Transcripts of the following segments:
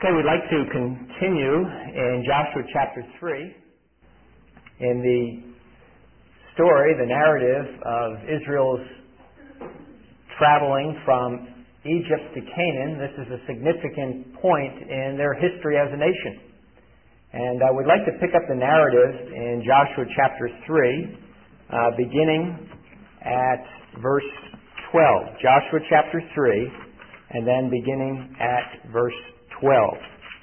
Okay, we'd like to continue in Joshua chapter 3 in the story, the narrative of Israel's traveling from Egypt to Canaan. This is a significant point in their history as a nation. And I would like to pick up the narrative in Joshua chapter 3, beginning at verse 12. Joshua chapter 3, and then beginning at verse 12.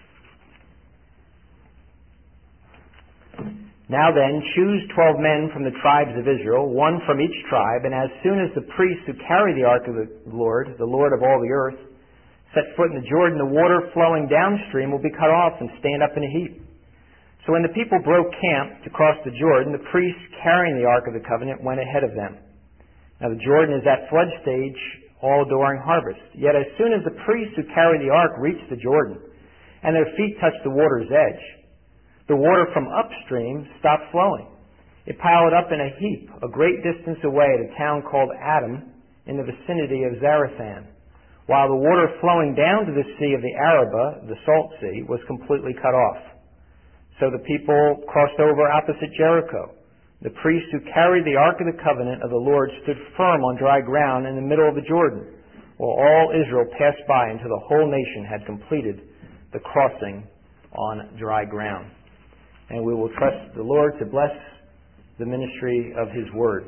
Now then, choose 12 men from the tribes of Israel, one from each tribe, and as soon as the priests who carry the ark of the Lord of all the earth, set foot in the Jordan, the water flowing downstream will be cut off and stand up in a heap. So when the people broke camp to cross the Jordan, the priests carrying the ark of the covenant went ahead of them. Now the Jordan is at flood stage all during harvest. Yet as soon as the priests who carry the ark reached the Jordan, and their feet touched the water's edge, the water from upstream stopped flowing. It piled up in a heap a great distance away at a town called Adam in the vicinity of Zarethan, while the water flowing down to the sea of the Arabah, the Salt Sea, was completely cut off. So the people crossed over opposite Jericho. The priests who carried the Ark of the Covenant of the Lord stood firm on dry ground in the middle of the Jordan, while all Israel passed by until the whole nation had completed the crossing on dry ground. And we will trust the Lord to bless the ministry of His Word.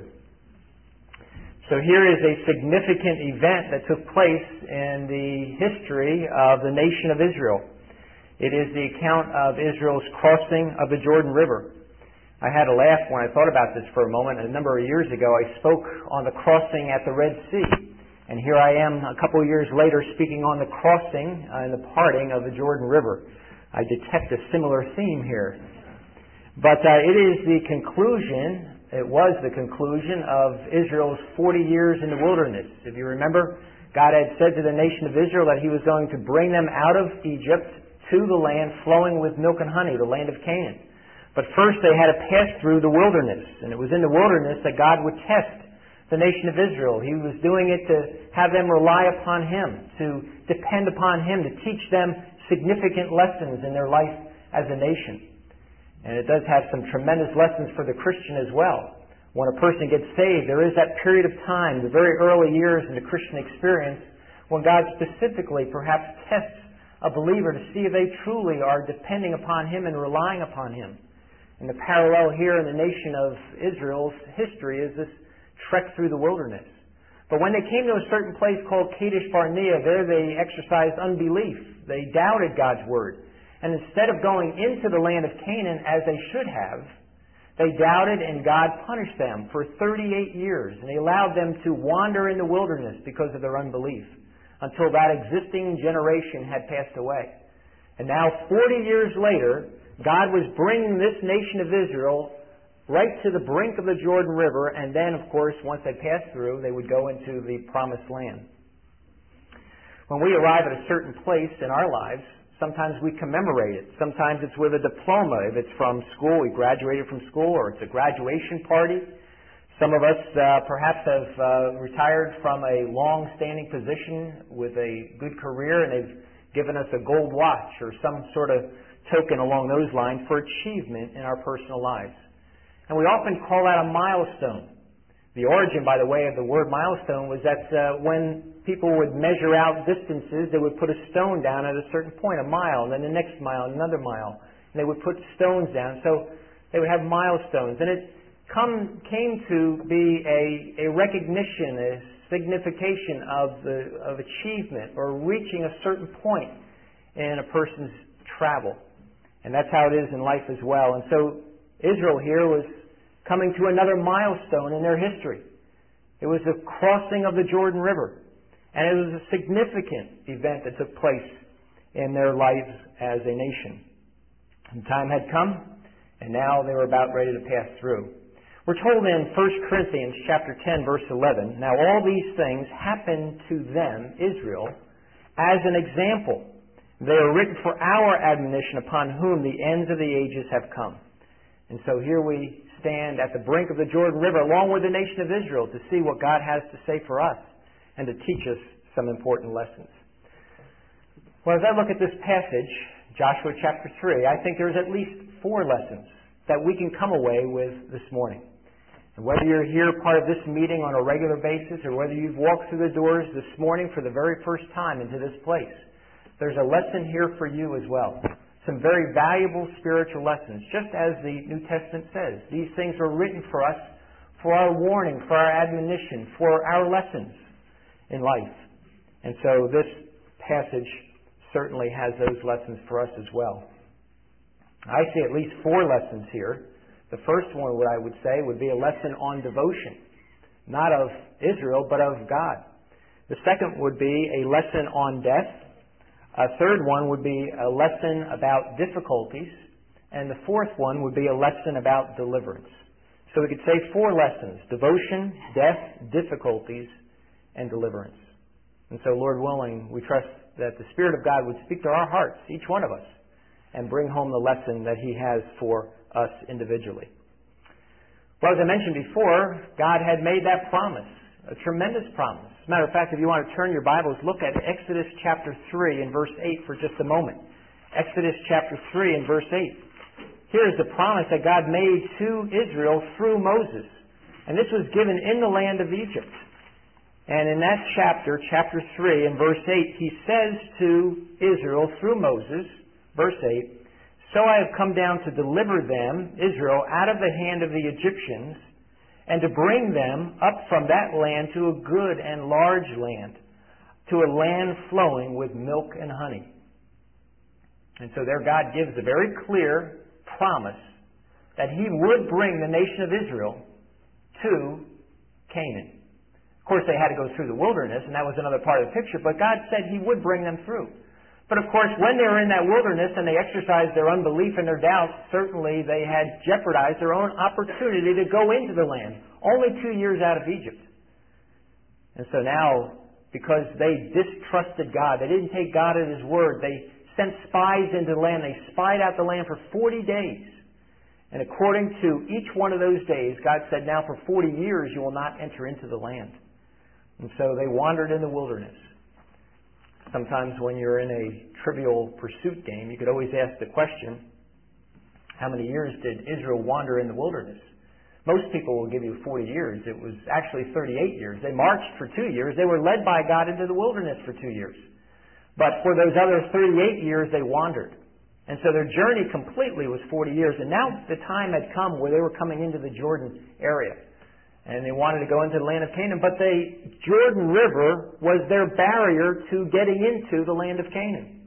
So here is a significant event that took place in the history of the nation of Israel. It is the account of Israel's crossing of the Jordan River. I had a laugh when I thought about this for a moment. A number of years ago, I spoke on the crossing at the Red Sea. And here I am a couple of years later speaking on the crossing and the parting of the Jordan River. I detect a similar theme here. But it is the conclusion, it was the conclusion of Israel's 40 years in the wilderness. If you remember, God had said to the nation of Israel that He was going to bring them out of Egypt to the land flowing with milk and honey, the land of Canaan. But first they had to pass through the wilderness. And it was in the wilderness that God would test the nation of Israel. He was doing it to have them rely upon Him, to depend upon Him, to teach them significant lessons in their life as a nation. And it does have some tremendous lessons for the Christian as well. When a person gets saved, there is that period of time, the very early years in the Christian experience, when God specifically perhaps tests a believer to see if they truly are depending upon Him and relying upon Him. And the parallel here in the nation of Israel's history is this trek through the wilderness. But when they came to a certain place called Kadesh Barnea, there they exercised unbelief. They doubted God's word. And instead of going into the land of Canaan as they should have, they doubted and God punished them for 38 years. And He allowed them to wander in the wilderness because of their unbelief until that existing generation had passed away. And now 40 years later, God was bringing this nation of Israel right to the brink of the Jordan River, and then, of course, once they passed through, they would go into the Promised Land. When we arrive at a certain place in our lives, sometimes we commemorate it. Sometimes it's with a diploma. If it's from school, we graduated from school, or it's a graduation party. Some of us perhaps have retired from a long-standing position with a good career, and they've given us a gold watch or some sort of token along those lines for achievement in our personal lives. And we often call that a milestone. The origin, by the way, of the word milestone was that when people would measure out distances, they would put a stone down at a certain point, a mile, and then the next mile, another mile. And they would put stones down. So they would have milestones. And it came to be a recognition, a signification of achievement or reaching a certain point in a person's travel. And that's how it is in life as well. And so Israel here was coming to another milestone in their history. It was the crossing of the Jordan River. And it was a significant event that took place in their lives as a nation. And time had come, and now they were about ready to pass through. We're told in 1 Corinthians chapter 10, verse 11, now all these things happened to them, Israel, as an example. They are written for our admonition, upon whom the ends of the ages have come. And so here we stand at the brink of the Jordan River along with the nation of Israel to see what God has to say for us and to teach us some important lessons. Well, as I look at this passage, Joshua chapter 3, I think there's at least 4 lessons that we can come away with this morning. And whether you're here part of this meeting on a regular basis or whether you've walked through the doors this morning for the very first time into this place, there's a lesson here for you as well. Some very valuable spiritual lessons, just as the New Testament says. These things were written for us, for our warning, for our admonition, for our lessons in life. And so this passage certainly has those lessons for us as well. I see at least 4 lessons here. The first one, what I would say, would be a lesson on devotion, not of Israel, but of God. The second would be a lesson on death. A third one would be a lesson about difficulties. And the fourth one would be a lesson about deliverance. So we could say 4 lessons: devotion, death, difficulties, and deliverance. And so, Lord willing, we trust that the Spirit of God would speak to our hearts, each one of us, and bring home the lesson that He has for us individually. Well, as I mentioned before, God had made that promise, a tremendous promise. As a matter of fact, if you want to turn your Bibles, look at Exodus chapter 3 and verse 8 for just a moment. Exodus chapter 3 and verse 8. Here is the promise that God made to Israel through Moses. And this was given in the land of Egypt. And in that chapter 3 and verse 8, He says to Israel through Moses, verse 8, "So I have come down to deliver them, Israel, out of the hand of the Egyptians, and to bring them up from that land to a good and large land, to a land flowing with milk and honey." And so there God gives a very clear promise that He would bring the nation of Israel to Canaan. Of course, they had to go through the wilderness, and that was another part of the picture, but God said He would bring them through. But of course, when they were in that wilderness and they exercised their unbelief and their doubts, certainly they had jeopardized their own opportunity to go into the land, only 2 years out of Egypt. And so now, because they distrusted God, they didn't take God at His word, they sent spies into the land, they spied out the land for 40 days. And according to each one of those days, God said, "Now for 40 years you will not enter into the land." And so they wandered in the wilderness. Sometimes when you're in a trivial pursuit game, you could always ask the question, how many years did Israel wander in the wilderness? Most people will give you 40 years. It was actually 38 years. They marched for 2 years. They were led by God into the wilderness for 2 years. But for those other 38 years, they wandered. And so their journey completely was 40 years. And now the time had come where they were coming into the Jordan area. And they wanted to go into the land of Canaan, but the Jordan River was their barrier to getting into the land of Canaan.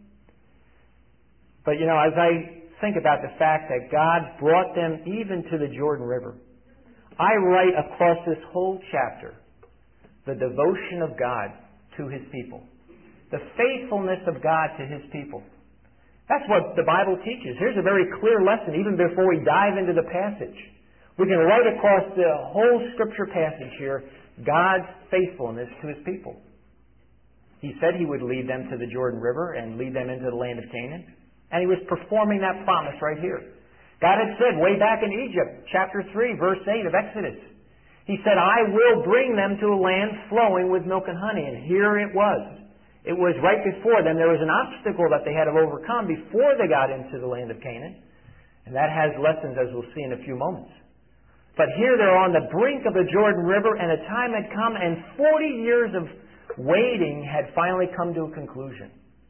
But as I think about the fact that God brought them even to the Jordan River, I write across this whole chapter the devotion of God to His people, the faithfulness of God to His people. That's what the Bible teaches. Here's a very clear lesson even before we dive into the passage. We can write across the whole Scripture passage here God's faithfulness to His people. He said He would lead them to the Jordan River and lead them into the land of Canaan. And He was performing that promise right here. God had said way back in Egypt, chapter 3, verse 8 of Exodus, He said, "I will bring them to a land flowing with milk and honey." And here it was. It was right before them. There was an obstacle that they had to overcome before they got into the land of Canaan. And that has lessons, as we'll see in a few moments. But here they're on the brink of the Jordan River, and a time had come, and 40 years of waiting had finally come to a conclusion.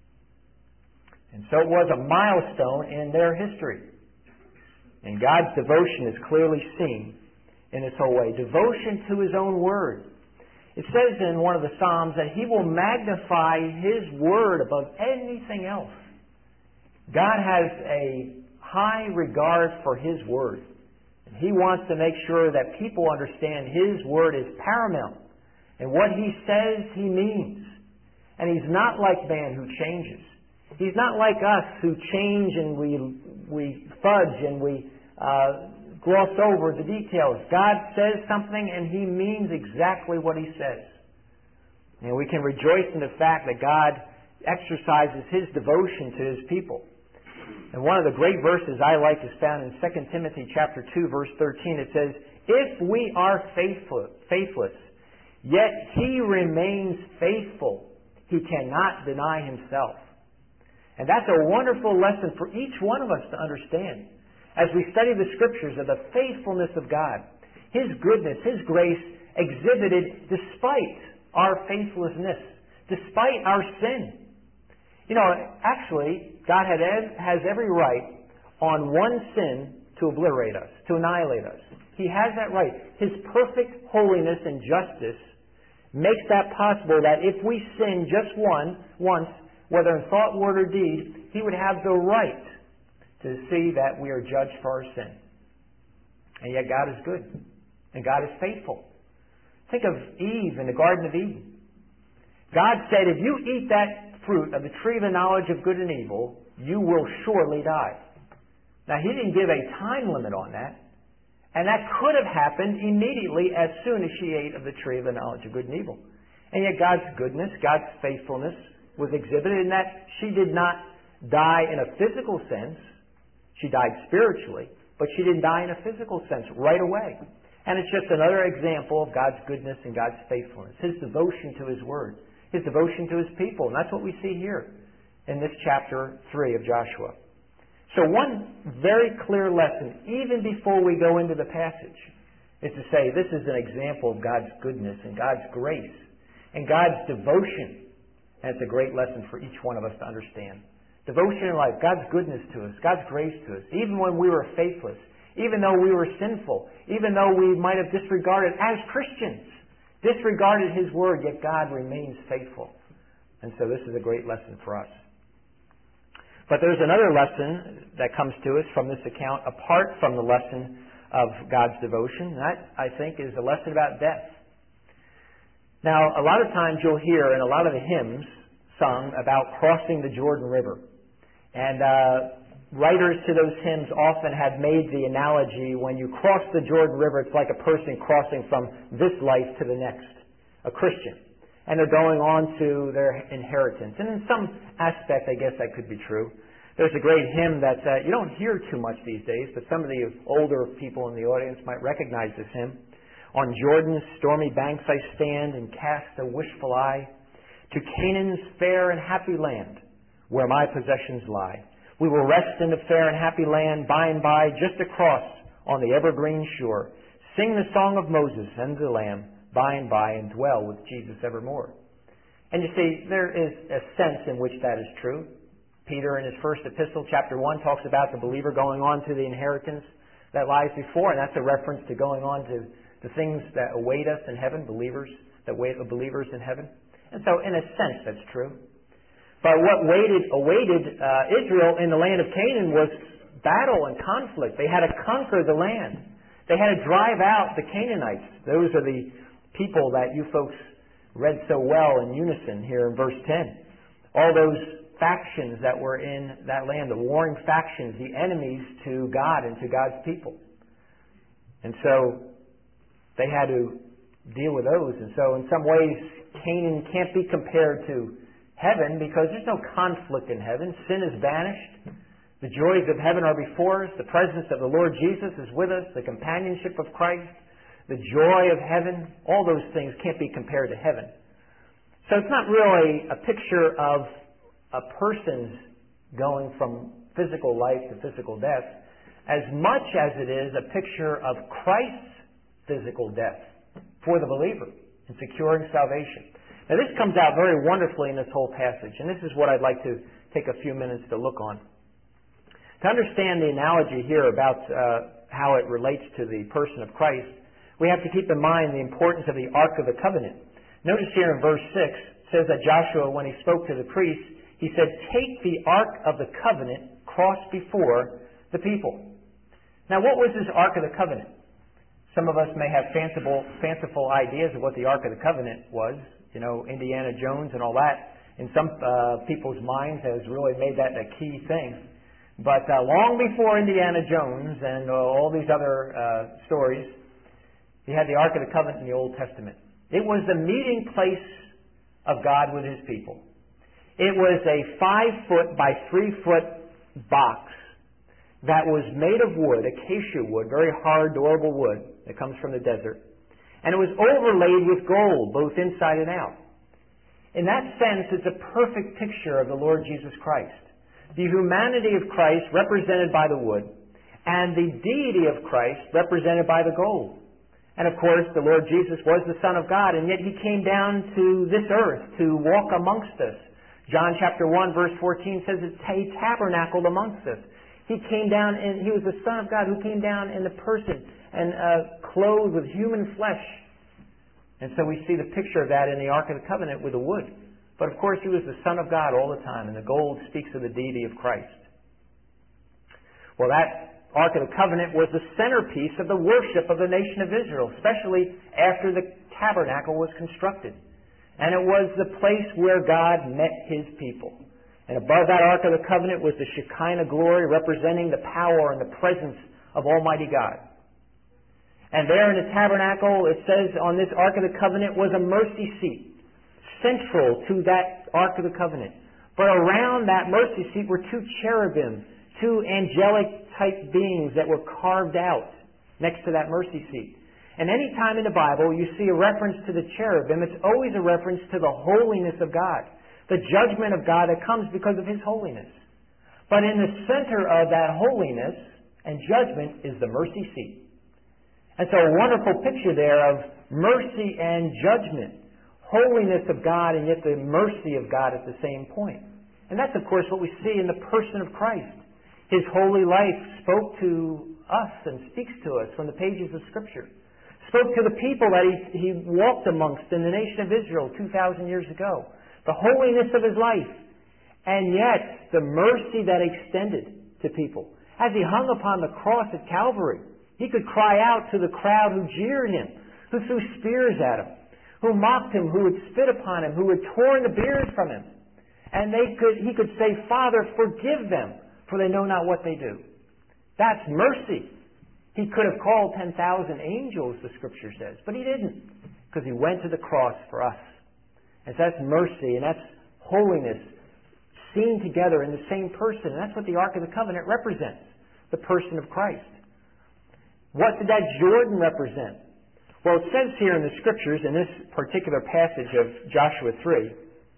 And so it was a milestone in their history. And God's devotion is clearly seen in this whole way. Devotion to His own Word. It says in one of the Psalms that He will magnify His Word above anything else. God has a high regard for His Word. And He wants to make sure that people understand His Word is paramount. And what He says, He means. And He's not like man who changes. He's not like us who change and we fudge and we gloss over the details. God says something and He means exactly what He says. And we can rejoice in the fact that God exercises His devotion to His people. And one of the great verses I like is found in 2 Timothy chapter 2, verse 13. It says, "If we are faithless, yet He remains faithful. He cannot deny Himself." And that's a wonderful lesson for each one of us to understand as we study the Scriptures of the faithfulness of God. His goodness, His grace exhibited despite our faithlessness, despite our sin. You know, actually, God has every right on one sin to obliterate us, to annihilate us. He has that right. His perfect holiness and justice makes that possible, that if we sin just once, whether in thought, word, or deed, He would have the right to see that we are judged for our sin. And yet God is good. And God is faithful. Think of Eve in the Garden of Eden. God said, if you eat that fruit of the tree of the knowledge of good and evil, you will surely die. Now, He didn't give a time limit on that. And that could have happened immediately as soon as she ate of the tree of the knowledge of good and evil. And yet God's goodness, God's faithfulness was exhibited in that she did not die in a physical sense. She died spiritually, but she didn't die in a physical sense right away. And it's just another example of God's goodness and God's faithfulness, His devotion to His Word, His devotion to His people. And that's what we see here in this chapter 3 of Joshua. So one very clear lesson, even before we go into the passage, is to say this is an example of God's goodness and God's grace and God's devotion. And it's a great lesson for each one of us to understand. Devotion in life, God's goodness to us, God's grace to us, even when we were faithless, even though we were sinful, even though we might have disregarded, as Christians, disregarded His Word, yet God remains faithful. And so this is a great lesson for us. But there's another lesson that comes to us from this account, apart from the lesson of God's devotion. And that, I think, is a lesson about death. Now, a lot of times you'll hear in a lot of the hymns sung about crossing the Jordan River. And writers to those hymns often have made the analogy, when you cross the Jordan River, it's like a person crossing from this life to the next, a Christian. And they're going on to their inheritance. And in some aspect, I guess that could be true. There's a great hymn that you don't hear too much these days, but some of the older people in the audience might recognize this hymn. On Jordan's stormy banks I stand and cast a wishful eye to Canaan's fair and happy land, where my possessions lie. We will rest in the fair and happy land by and by, just across on the evergreen shore. Sing the song of Moses and the Lamb by and by, and dwell with Jesus evermore. And you see, there is a sense in which that is true. Peter, in his first epistle, chapter 1, talks about the believer going on to the inheritance that lies before, and that's a reference to going on to the things that await us in heaven, believers that wait the believers in heaven. And so, in a sense, that's true. But what awaited Israel in the land of Canaan was battle and conflict. They had to conquer the land. They had to drive out the Canaanites. Those are the people that you folks read so well in unison here in verse 10. All those factions that were in that land, the warring factions, the enemies to God and to God's people. And so they had to deal with those. And so in some ways, Canaan can't be compared to heaven because there's no conflict in heaven. Sin is vanished. The joys of heaven are before us. The presence of the Lord Jesus is with us. The companionship of Christ. The joy of heaven, all those things can't be compared to heaven. So it's not really a picture of a person's going from physical life to physical death, as much as it is a picture of Christ's physical death for the believer in securing salvation. Now this comes out very wonderfully in this whole passage, and this is what I'd like to take a few minutes to look on. To understand the analogy here about how it relates to the person of Christ, we have to keep in mind the importance of the Ark of the Covenant. Notice here in verse 6, it says that Joshua, when he spoke to the priests, he said, "Take the Ark of the Covenant, cross before the people." Now, what was this Ark of the Covenant? Some of us may have fanciful ideas of what the Ark of the Covenant was. You know, Indiana Jones and all that. In some people's minds has really made that a key thing. But long before Indiana Jones and all these other stories, you had the Ark of the Covenant in the Old Testament. It was the meeting place of God with His people. It was a 5-foot by 3-foot box that was made of wood, acacia wood, very hard, durable wood that comes from the desert. And it was overlaid with gold, both inside and out. In that sense, it's a perfect picture of the Lord Jesus Christ. The humanity of Christ represented by the wood, and the deity of Christ represented by the gold. And of course, the Lord Jesus was the Son of God, and yet He came down to this earth to walk amongst us. John chapter 1 verse 14 says that He tabernacled amongst us. He came down and He was the Son of God who came down in the person and clothed with human flesh. And so we see the picture of that in the Ark of the Covenant with the wood. But of course He was the Son of God all the time, and the gold speaks of the deity of Christ. Well, that Ark of the Covenant was the centerpiece of the worship of the nation of Israel, especially after the tabernacle was constructed. And it was the place where God met His people. And above that Ark of the Covenant was the Shekinah glory, representing the power and the presence of Almighty God. And there in the tabernacle, it says on this Ark of the Covenant was a mercy seat, central to that Ark of the Covenant. But around that mercy seat were two cherubim, two angelic type beings that were carved out next to that mercy seat. And any time in the Bible you see a reference to the cherubim, it's always a reference to the holiness of God, the judgment of God that comes because of His holiness. But in the center of that holiness and judgment is the mercy seat. And so a wonderful picture there of mercy and judgment, holiness of God and yet the mercy of God at the same point. And that's of course what we see in the person of Christ. His holy life spoke to us and speaks to us from the pages of Scripture. Spoke to the people that he walked amongst in the nation of Israel 2,000 years ago. The holiness of His life. And yet, the mercy that extended to people. As He hung upon the cross at Calvary, He could cry out to the crowd who jeered Him, who threw spears at Him, who mocked Him, who would spit upon Him, who had torn the beard from Him. And He could say, "Father, forgive them, for they know not what they do." That's mercy. He could have called 10,000 angels, the Scripture says, but He didn't, because He went to the cross for us. And so that's mercy, and that's holiness seen together in the same person. And that's what the Ark of the Covenant represents, the person of Christ. What did that Jordan represent? Well, it says here in the Scriptures, in this particular passage of Joshua 3,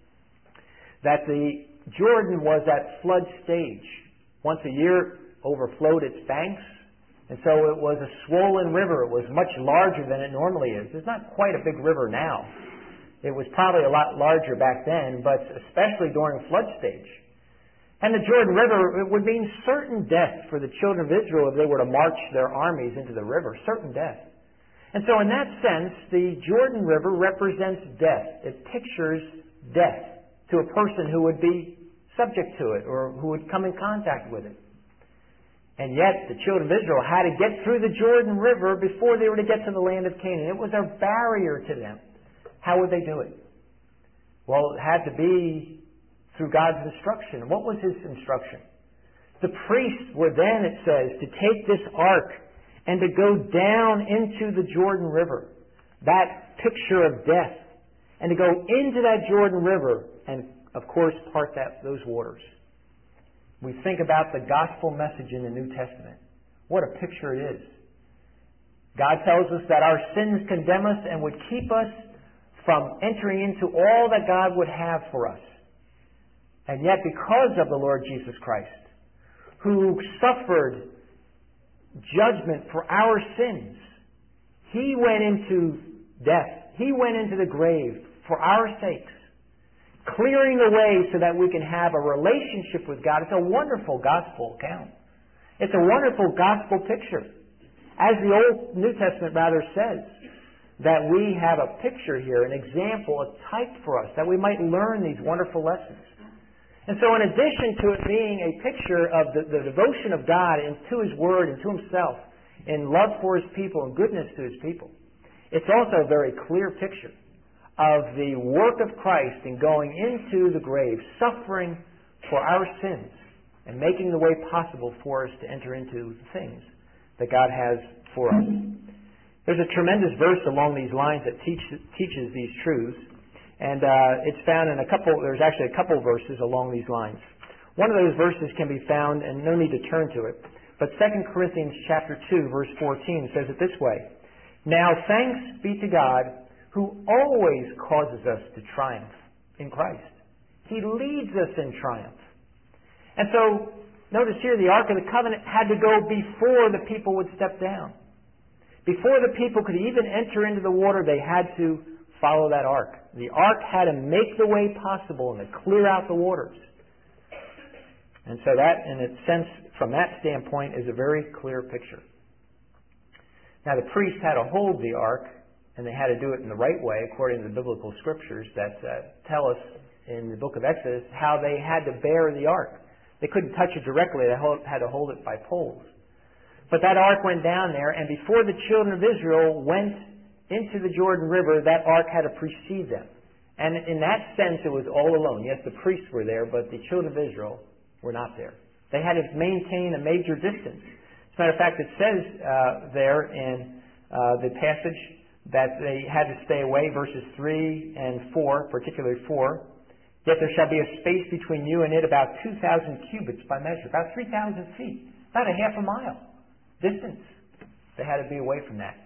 that the Jordan was at flood stage. Once a year overflowed its banks, and so it was a swollen river. It was much larger than it normally is. It's not quite a big river now. It was probably a lot larger back then, but especially during flood stage. And the Jordan River, it would mean certain death for the children of Israel if they were to march their armies into the river. Certain death. And so in that sense, the Jordan River represents death. It pictures death to a person who would be subject to it or who would come in contact with it. And yet, the children of Israel had to get through the Jordan River before they were to get to the land of Canaan. It was a barrier to them. How would they do it? Well, it had to be through God's instruction. What was His instruction? The priests were then, it says, to take this ark and to go down into the Jordan River, that picture of death, and to go into that Jordan River and, of course, part those waters. We think about the gospel message in the New Testament. What a picture it is. God tells us that our sins condemn us and would keep us from entering into all that God would have for us. And yet, because of the Lord Jesus Christ, who suffered judgment for our sins, He went into death. He went into the grave for our sakes, clearing the way so that we can have a relationship with God. It's a wonderful gospel account. It's a wonderful gospel picture. As the Old New Testament rather says, that we have a picture here, an example, a type for us, that we might learn these wonderful lessons. And so in addition to it being a picture of the devotion of God to His Word and to Himself, in love for His people and goodness to His people, it's also a very clear picture of the work of Christ in going into the grave, suffering for our sins, and making the way possible for us to enter into the things that God has for us. There's a tremendous verse along these lines that teaches these truths, and it's found in there's actually a couple verses along these lines. One of those verses can be found, and no need to turn to it, but 2 Corinthians chapter 2, verse 14 says it this way: "Now thanks be to God, who always causes us to triumph in Christ." He leads us in triumph. And so, notice here, the Ark of the Covenant had to go before the people would step down. Before the people could even enter into the water, they had to follow that Ark. The Ark had to make the way possible and to clear out the waters. And so that, in a sense, from that standpoint, is a very clear picture. Now, the priest had to hold the Ark, and they had to do it in the right way, according to the biblical scriptures that tell us in the book of Exodus how they had to bear the Ark. They couldn't touch it directly. They had to hold it by poles. But that Ark went down there, and before the children of Israel went into the Jordan River, that Ark had to precede them. And in that sense, it was all alone. Yes, the priests were there, but the children of Israel were not there. They had to maintain a major distance. As a matter of fact, it says there in the passage that they had to stay away, verses 3 and 4, particularly 4. Yet there shall be a space between you and it about 2,000 cubits by measure, about 3,000 feet, about a half a mile distance. They had to be away from that.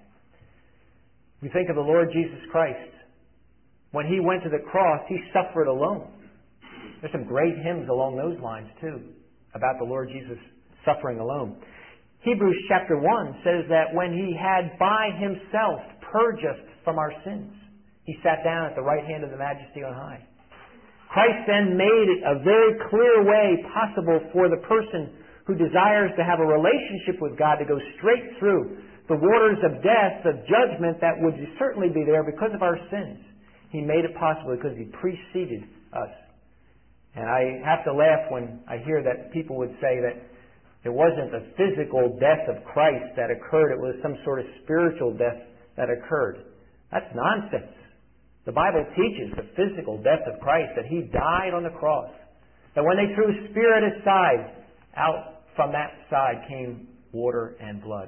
We think of the Lord Jesus Christ. When He went to the cross, He suffered alone. There's some great hymns along those lines, too, about the Lord Jesus suffering alone. Hebrews chapter 1 says that when He had by Himself purged us from our sins, He sat down at the right hand of the Majesty on high. Christ then made it a very clear way possible for the person who desires to have a relationship with God to go straight through the waters of death, of judgment that would certainly be there because of our sins. He made it possible because He preceded us. And I have to laugh when I hear that people would say that it wasn't the physical death of Christ that occurred, it was some sort of spiritual death that occurred. That's nonsense. The Bible teaches the physical death of Christ, that He died on the cross. That when they threw His Spirit aside, out from that side came water and blood.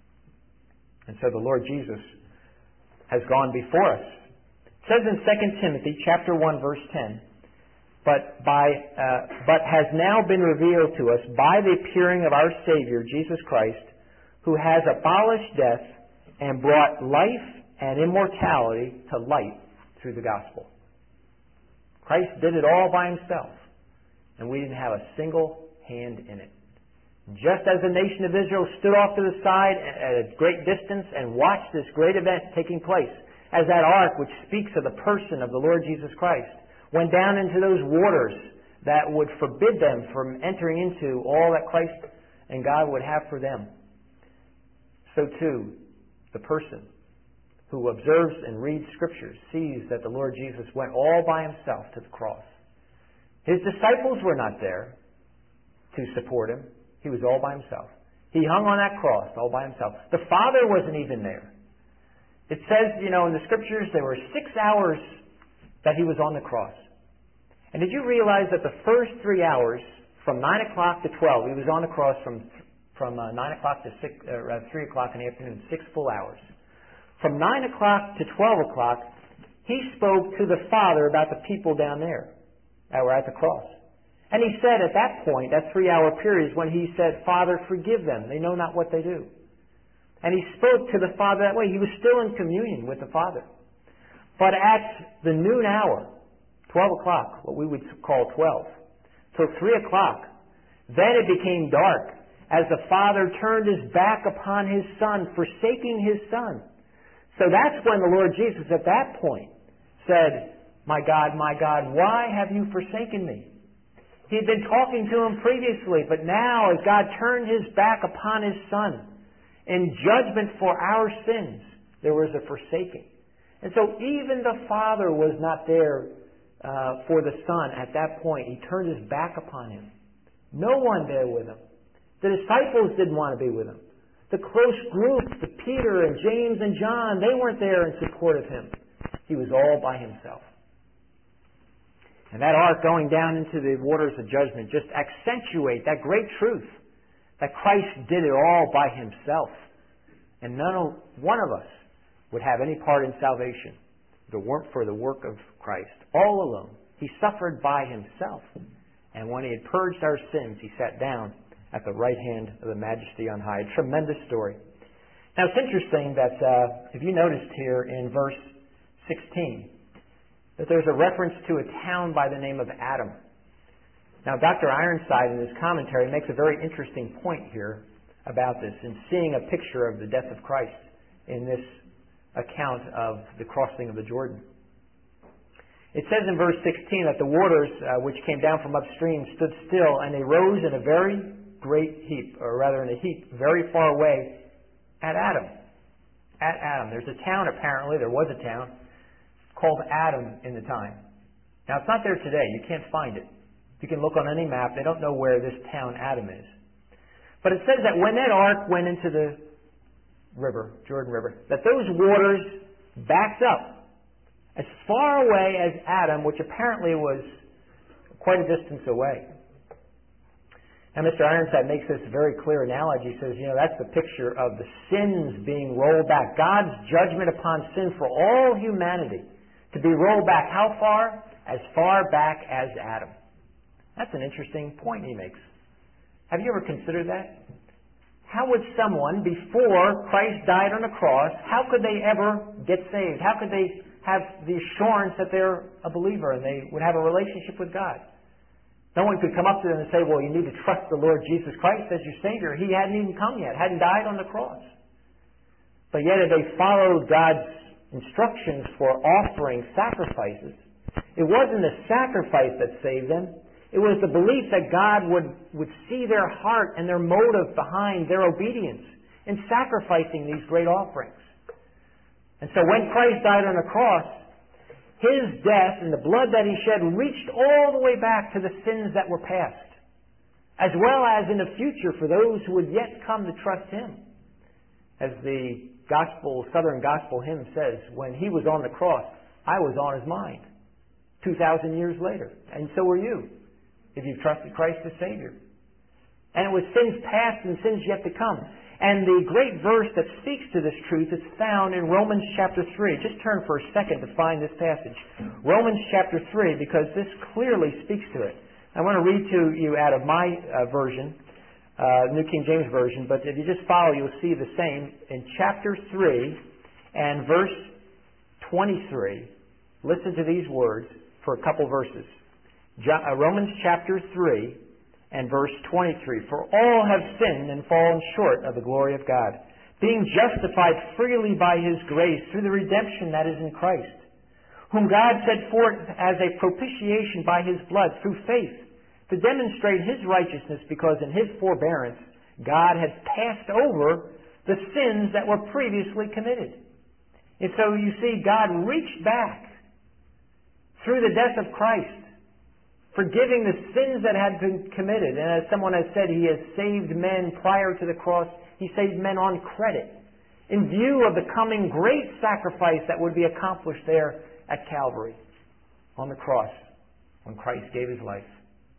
And so the Lord Jesus has gone before us. It says in 2 Timothy chapter 1, verse 10, but has now been revealed to us by the appearing of our Savior, Jesus Christ, who has abolished death and brought life and immortality to light through the gospel. Christ did it all by Himself, and we didn't have a single hand in it. Just as the nation of Israel stood off to the side at a great distance and watched this great event taking place, as that ark, which speaks of the person of the Lord Jesus Christ, went down into those waters that would forbid them from entering into all that Christ and God would have for them, so too the person who observes and reads Scriptures sees that the Lord Jesus went all by Himself to the cross. His disciples were not there to support Him. He was all by Himself. He hung on that cross all by Himself. The Father wasn't even there. It says, in the Scriptures, there were 6 hours that He was on the cross. And did you realize that the first 3 hours, from 9 o'clock to 12, He was on the cross from 9 o'clock to 3 o'clock in the afternoon, 6 full hours. From 9 o'clock to 12 o'clock, He spoke to the Father about the people down there that were at the cross. And He said at that point, that 3-hour period, is when He said, Father, forgive them. They know not what they do. And He spoke to the Father that way. He was still in communion with the Father. But at the noon hour, 12 o'clock, what we would call 12, till 3 o'clock, then it became dark as the Father turned His back upon His Son, forsaking His Son. So that's when the Lord Jesus at that point said, my God, why have you forsaken me? He had been talking to Him previously, but now as God turned His back upon His Son in judgment for our sins, there was a forsaking. And so even the Father was not there for the Son at that point. He turned His back upon Him. No one there with Him. The disciples didn't want to be with Him. The close group, the Peter and James and John, they weren't there in support of Him. He was all by Himself. And that ark going down into the waters of judgment just accentuate that great truth that Christ did it all by Himself. And one of us would have any part in salvation if it weren't for the work of Christ. All alone. He suffered by Himself. And when He had purged our sins, He sat down at the right hand of the Majesty on high. A tremendous story. Now it's interesting that if you noticed here in verse 16, that there's a reference to a town by the name of Adam. Now, Dr. Ironside in his commentary makes a very interesting point here about this in seeing a picture of the death of Christ in this account of the crossing of the Jordan. It says in verse 16 that the waters which came down from upstream stood still, and they rose in a very great heap, or rather in a heap very far away at Adam. At Adam. There's a town, apparently, there was a town, called Adam in the time. Now, it's not there today. You can't find it. You can look on any map. They don't know where this town Adam is. But it says that when that ark went into the river, Jordan River, that those waters backed up as far away as Adam, which apparently was quite a distance away. Now, Mr. Ironside makes this very clear analogy. He says, that's the picture of the sins being rolled back. God's judgment upon sin for all humanity to be rolled back how far? As far back as Adam. That's an interesting point he makes. Have you ever considered that? How would someone, before Christ died on the cross, how could they ever get saved? How could they have the assurance that they're a believer and they would have a relationship with God? No one could come up to them and say, well, you need to trust the Lord Jesus Christ as your Savior. He hadn't even come yet, hadn't died on the cross. But yet if they followed God's instructions for offering sacrifices, it wasn't the sacrifice that saved them. It was the belief that God would see their heart and their motive behind their obedience in sacrificing these great offerings. And so when Christ died on the cross, His death and the blood that He shed reached all the way back to the sins that were past, as well as in the future for those who would yet come to trust Him. As the Southern Gospel hymn says, when He was on the cross, I was on His mind. 2,000 years later. And so are you, if you've trusted Christ as Savior. And it was sins past and sins yet to come. And the great verse that speaks to this truth is found in Romans chapter 3. Just turn for a second to find this passage. Romans chapter 3, because this clearly speaks to it. I want to read to you out of my version, New King James Version, but if you just follow, you'll see the same. In chapter 3 and verse 23, listen to these words for a couple verses. Romans chapter 3 and verse 23. For all have sinned and fallen short of the glory of God, being justified freely by His grace through the redemption that is in Christ, whom God set forth as a propitiation by His blood through faith, to demonstrate His righteousness, because in His forbearance God had passed over the sins that were previously committed. And so you see, God reached back through the death of Christ, forgiving the sins that had been committed. And as someone has said, He has saved men prior to the cross. He saved men on credit, in view of the coming great sacrifice that would be accomplished there at Calvary, on the cross, when Christ gave His life.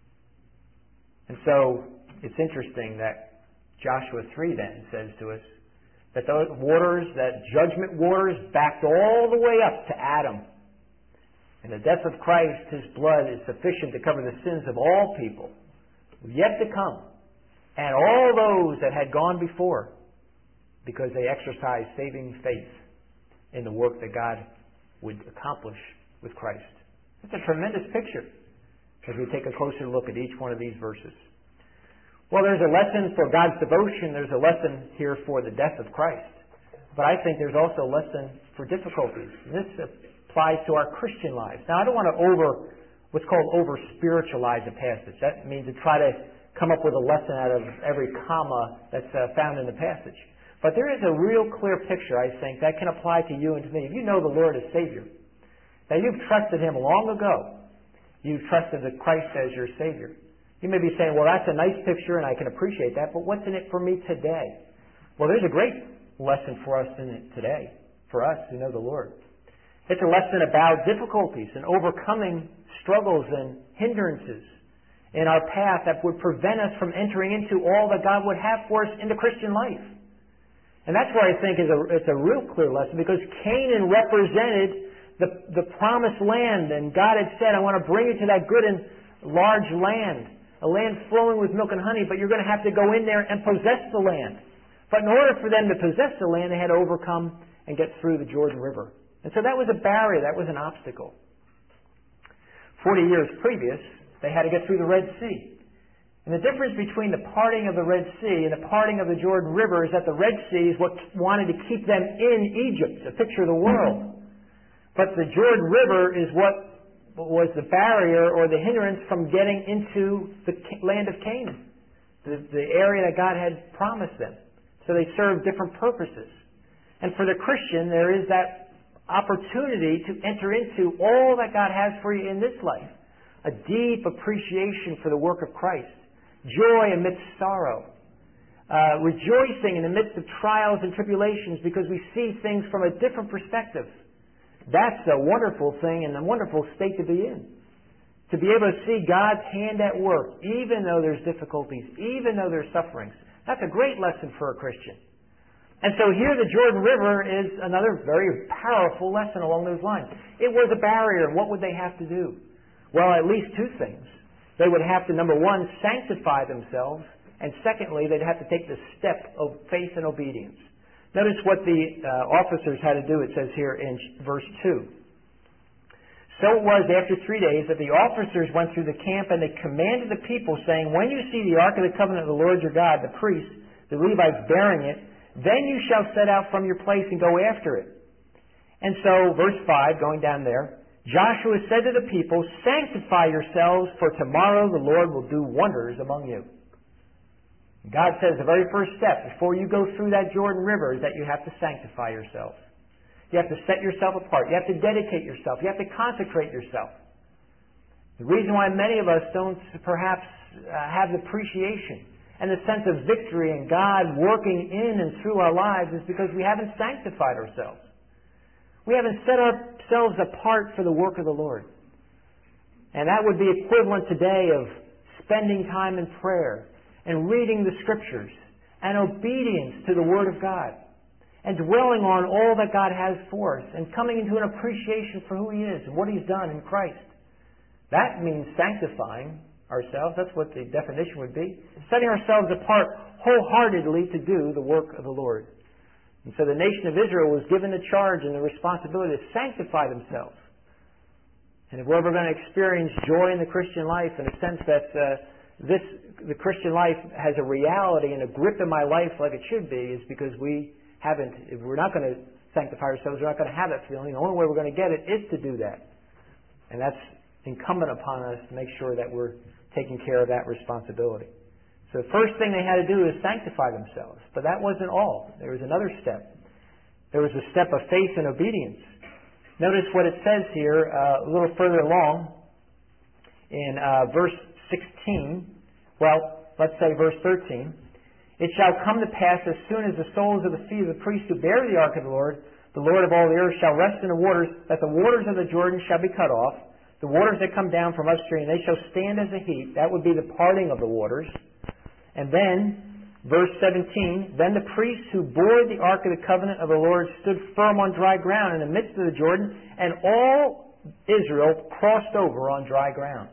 And so, it's interesting that Joshua 3 then says to us that those waters, that judgment waters, backed all the way up to Adam. And the death of Christ, His blood, is sufficient to cover the sins of all people yet to come, and all those that had gone before, because they exercised saving faith in the work that God would accomplish with Christ. It's a tremendous picture as we take a closer look at each one of these verses. Well, there's a lesson for God's devotion. There's a lesson here for the death of Christ. But I think there's also a lesson for difficulties. And this applies to our Christian lives. Now, I don't want to what's called over-spiritualize a passage. That means to try to come up with a lesson out of every comma that's found in the passage. But there is a real clear picture, I think, that can apply to you and to me. If you know the Lord as Savior, that you've trusted Him long ago, you've trusted Christ as your Savior. You may be saying, well, that's a nice picture and I can appreciate that, but what's in it for me today? Well, there's a great lesson for us in it today, for us who know the Lord. It's a lesson about difficulties and overcoming struggles and hindrances in our path that would prevent us from entering into all that God would have for us in the Christian life. And that's why I think it's a real clear lesson, because Canaan represented the promised land, and God had said, I want to bring you to that good and large land, a land flowing with milk and honey, but you're going to have to go in there and possess the land. But in order for them to possess the land, they had to overcome and get through the Jordan River. And so that was a barrier, that was an obstacle. 40 years previous, they had to get through the Red Sea. And the difference between the parting of the Red Sea and the parting of the Jordan River is that the Red Sea is what wanted to keep them in Egypt, a picture of the world. But the Jordan River is what was the barrier or the hindrance from getting into the land of Canaan, the area that God had promised them. So they served different purposes. And for the Christian, there is that opportunity to enter into all that God has for you in this life. A deep appreciation for the work of Christ. Joy amidst sorrow. Rejoicing in the midst of trials and tribulations because we see things from a different perspective. That's a wonderful thing and a wonderful state to be in. To be able to see God's hand at work, even though there's difficulties, even though there's sufferings. That's a great lesson for a Christian. And so here the Jordan River is another very powerful lesson along those lines. It was a barrier. What would they have to do? Well, at least two things. They would have to, number one, sanctify themselves, and secondly, they'd have to take the step of faith and obedience. Notice what the officers had to do, it says here in verse 2. So it was after 3 days that the officers went through the camp and they commanded the people, saying, when you see the ark of the covenant of the Lord your God, the priests, the Levites bearing it, then you shall set out from your place and go after it. And so, verse 5, going down there, Joshua said to the people, sanctify yourselves, for tomorrow the Lord will do wonders among you. God says the very first step before you go through that Jordan River is that you have to sanctify yourselves. You have to set yourself apart. You have to dedicate yourself. You have to consecrate yourself. The reason why many of us don't perhaps have the appreciation and the sense of victory and God working in and through our lives is because we haven't sanctified ourselves. We haven't set ourselves apart for the work of the Lord. And that would be equivalent today of spending time in prayer and reading the Scriptures and obedience to the Word of God and dwelling on all that God has for us and coming into an appreciation for who He is and what He's done in Christ. That means sanctifying ourselves. That's what the definition would be. Setting ourselves apart wholeheartedly to do the work of the Lord. And so the nation of Israel was given the charge and the responsibility to sanctify themselves. And if we're ever going to experience joy in the Christian life, in a sense that the Christian life has a reality and a grip in my life like it should be, is because if we're not going to sanctify ourselves, we're not going to have that feeling. The only way we're going to get it is to do that. And that's incumbent upon us to make sure that we're taking care of that responsibility. So the first thing they had to do is sanctify themselves. But that wasn't all. There was another step. There was a step of faith and obedience. Notice what it says here a little further along in verse 16. Well, let's say verse 13. It shall come to pass as soon as the soles of the feet of the priests who bear the ark of the Lord of all the earth, shall rest in the waters, that the waters of the Jordan shall be cut off, the waters that come down from upstream, they shall stand as a heap. That would be the parting of the waters. And then, verse 17, then the priests who bore the ark of the covenant of the Lord stood firm on dry ground in the midst of the Jordan, and all Israel crossed over on dry ground.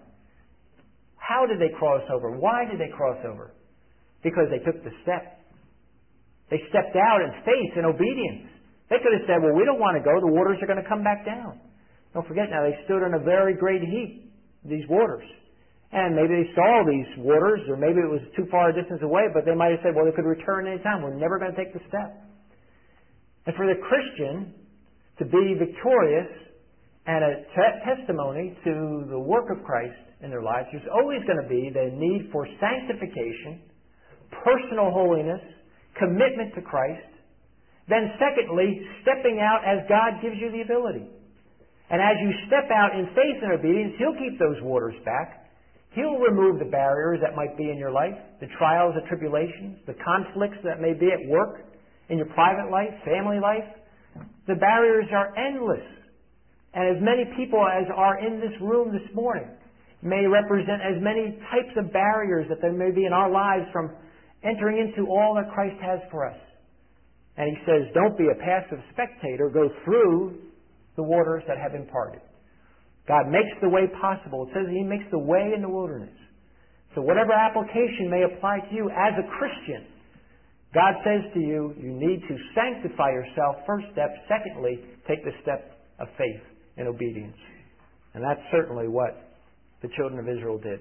How did they cross over? Why did they cross over? Because they took the step. They stepped out in faith and obedience. They could have said, well, we don't want to go. The waters are going to come back down. Don't forget now, they stood on a very great heap, these waters. And maybe they saw these waters, or maybe it was too far a distance away, but they might have said, well, they could return any time. We're never going to take the step. And for the Christian to be victorious and a testimony to the work of Christ in their lives, there's always going to be the need for sanctification, personal holiness, commitment to Christ. Then secondly, stepping out as God gives you the ability. And as you step out in faith and obedience, He'll keep those waters back. He'll remove the barriers that might be in your life, the trials, the tribulations, the conflicts that may be at work, in your private life, family life. The barriers are endless. And as many people as are in this room this morning may represent as many types of barriers that there may be in our lives from entering into all that Christ has for us. And He says, don't be a passive spectator. Go through the waters that have been parted. God makes the way possible. It says He makes the way in the wilderness. So whatever application may apply to you as a Christian, God says to you, you need to sanctify yourself, first step. Secondly, take the step of faith and obedience. And that's certainly what the children of Israel did.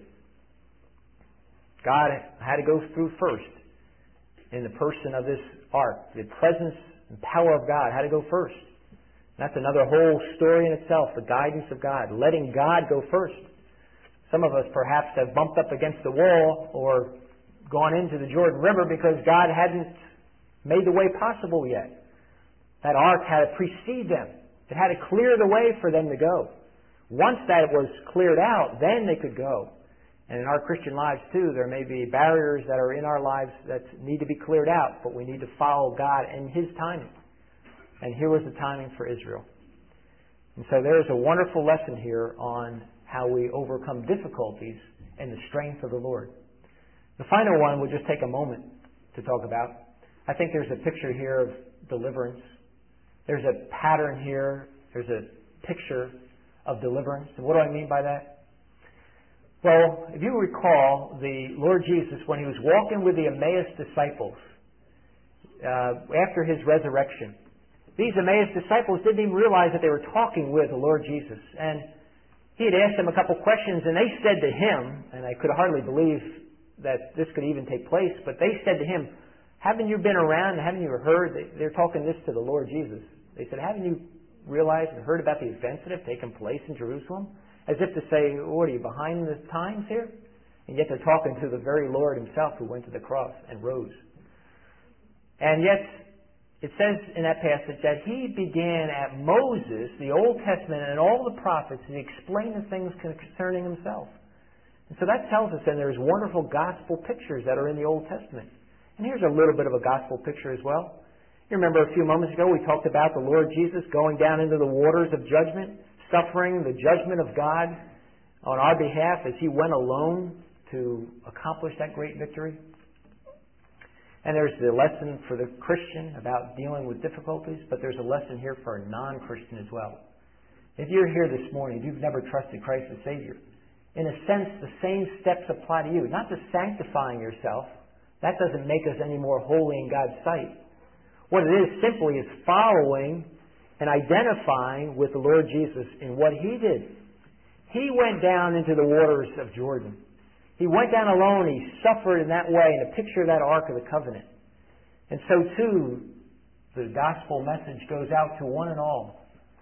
God had to go through first in the person of this ark. The presence and power of God had to go first. That's another whole story in itself, the guidance of God, letting God go first. Some of us perhaps have bumped up against the wall or gone into the Jordan River because God hadn't made the way possible yet. That ark had to precede them. It had to clear the way for them to go. Once that was cleared out, then they could go. And in our Christian lives too, there may be barriers that are in our lives that need to be cleared out, but we need to follow God and His timing. And here was the timing for Israel. And so there is a wonderful lesson here on how we overcome difficulties and the strength of the Lord. The final one we'll just take a moment to talk about. I think there's a picture here of deliverance. There's a pattern here. There's a picture of deliverance. And what do I mean by that? Well, if you recall, the Lord Jesus, when He was walking with the Emmaus disciples, after His resurrection, these Emmaus disciples didn't even realize that they were talking with the Lord Jesus. And He had asked them a couple questions, and they said to Him, and I could hardly believe that this could even take place, but they said to Him, haven't you been around? Haven't you heard? They're talking this to the Lord Jesus. They said, haven't you realized and heard about the events that have taken place in Jerusalem? As if to say, what are you, behind the times here? And yet they're talking to the very Lord Himself who went to the cross and rose. And yet, it says in that passage that He began at Moses, the Old Testament, and all the prophets, and He explained the things concerning Himself. And so that tells us that there's wonderful gospel pictures that are in the Old Testament. And here's a little bit of a gospel picture as well. You remember a few moments ago we talked about the Lord Jesus going down into the waters of judgment, suffering the judgment of God on our behalf as He went alone to accomplish that great victory. And there's the lesson for the Christian about dealing with difficulties, but there's a lesson here for a non-Christian as well. If you're here this morning, if you've never trusted Christ as Savior, in a sense the same steps apply to you. Not to sanctifying yourself. That doesn't make us any more holy in God's sight. What it is simply is following and identifying with the Lord Jesus in what He did. He went down into the waters of Jordan. He went down alone. He suffered in that way, in a picture of that Ark of the Covenant. And so too, the gospel message goes out to one and all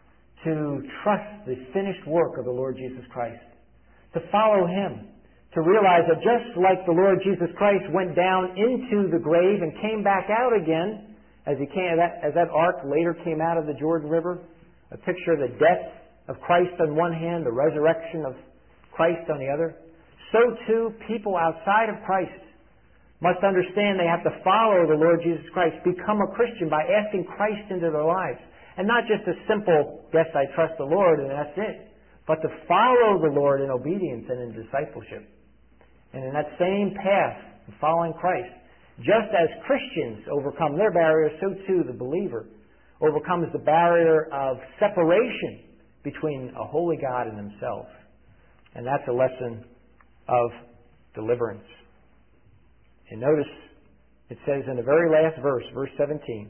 to trust the finished work of the Lord Jesus Christ, to follow Him, to realize that just like the Lord Jesus Christ went down into the grave and came back out again, as that ark later came out of the Jordan River, a picture of the death of Christ on one hand, the resurrection of Christ on the other, so too people outside of Christ must understand they have to follow the Lord Jesus Christ, become a Christian by asking Christ into their lives. And not just a simple, yes, I trust the Lord and that's it, but to follow the Lord in obedience and in discipleship. And in that same path, following Christ, just as Christians overcome their barriers, so too the believer overcomes the barrier of separation between a holy God and himself. And that's a lesson of deliverance. And notice it says in the very last verse, verse 17,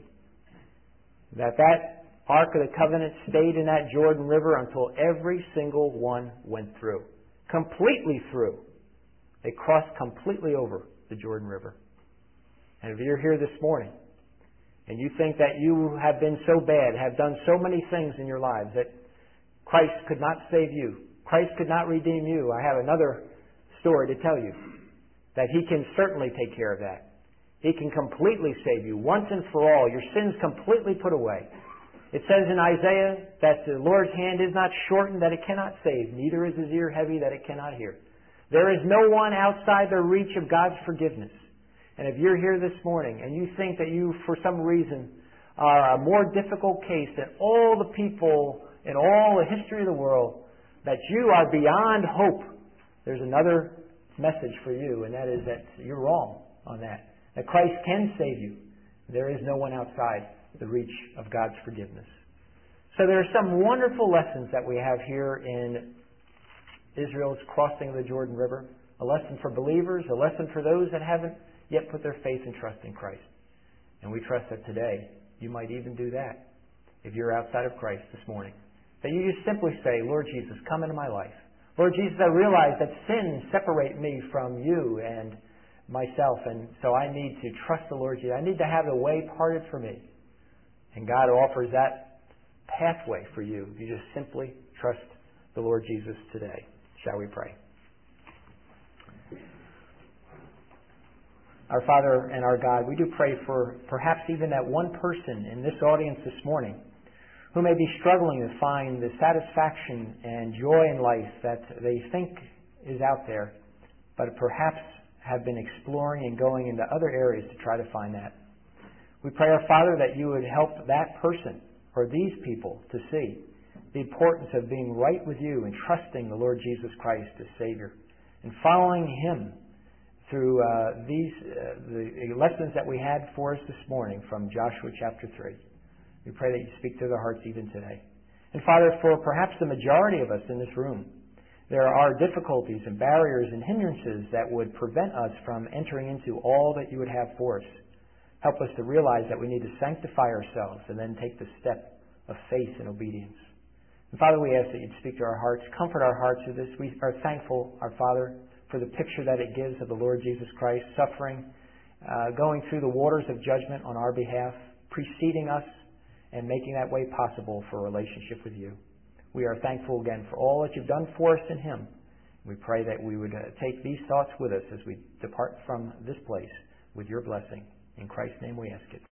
that Ark of the Covenant stayed in that Jordan River until every single one went through. Completely through. They crossed completely over the Jordan River. And if you're here this morning and you think that you have been so bad, have done so many things in your lives that Christ could not save you, Christ could not redeem you, I have another story to tell you, that He can certainly take care of that. He can completely save you once and for all, your sins completely put away. It says in Isaiah that the Lord's hand is not shortened that it cannot save, neither is His ear heavy that it cannot hear. There is no one outside the reach of God's forgiveness. And if you're here this morning and you think that you, for some reason, are a more difficult case than all the people in all the history of the world, that you are beyond hope, there's another message for you, and that is that you're wrong on that. That Christ can save you. There is no one outside the reach of God's forgiveness. So there are some wonderful lessons that we have here in Israel's crossing of the Jordan River. A lesson for believers, a lesson for those that haven't yet put their faith and trust in Christ. And we trust that today you might even do that if you're outside of Christ this morning. That you just simply say, Lord Jesus, come into my life. Lord Jesus, I realize that sin separates me from you and myself, and so I need to trust the Lord Jesus. I need to have the way parted for me. And God offers that pathway for you. You just simply trust the Lord Jesus today. Shall we pray? Our Father and our God, we do pray for perhaps even that one person in this audience this morning who may be struggling to find the satisfaction and joy in life that they think is out there, but perhaps have been exploring and going into other areas to try to find that. We pray, our Father, that you would help that person or these people to see the importance of being right with you and trusting the Lord Jesus Christ as Savior and following Him through the lessons that we had for us this morning from Joshua chapter 3. We pray that you speak to their hearts even today. And Father, for perhaps the majority of us in this room, there are difficulties and barriers and hindrances that would prevent us from entering into all that you would have for us. Help us to realize that we need to sanctify ourselves and then take the step of faith and obedience. And Father, we ask that you'd speak to our hearts, comfort our hearts with this. We are thankful, our Father, for the picture that it gives of the Lord Jesus Christ suffering, going through the waters of judgment on our behalf, preceding us, and making that way possible for a relationship with you. We are thankful again for all that you've done for us in Him. We pray that we would take these thoughts with us as we depart from this place with your blessing. In Christ's name we ask it.